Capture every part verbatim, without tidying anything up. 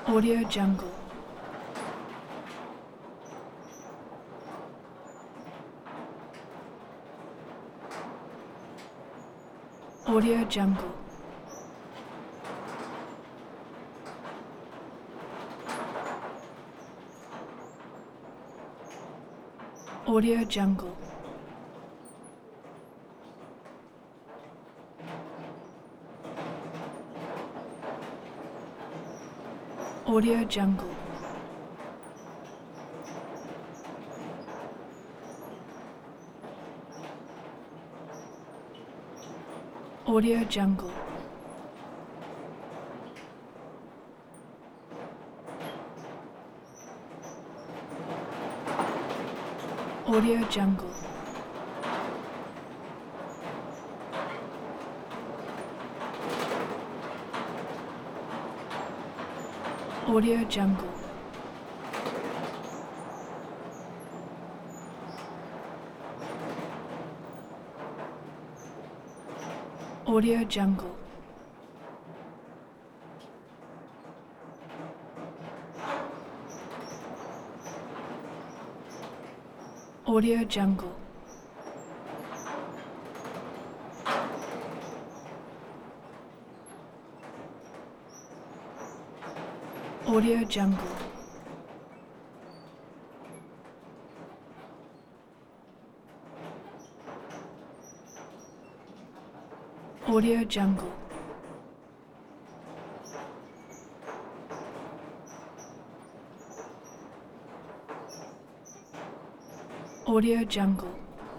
Audio Jungle. Audio Jungle. Audio Jungle. Audio Jungle. Audio Jungle. Audio Jungle. Audio Jungle. Audio Jungle. Audio Jungle. Audio Jungle. Audio Jungle. Audio Jungle.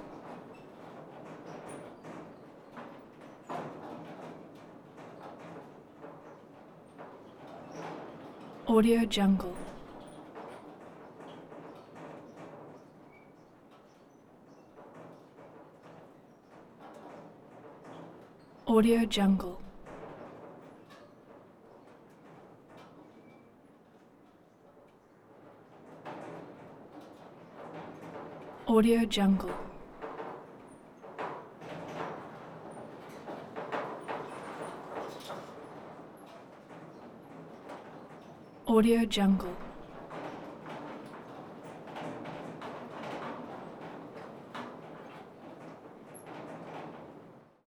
Audio Jungle. Audio Jungle. Audio Jungle. Audio Jungle.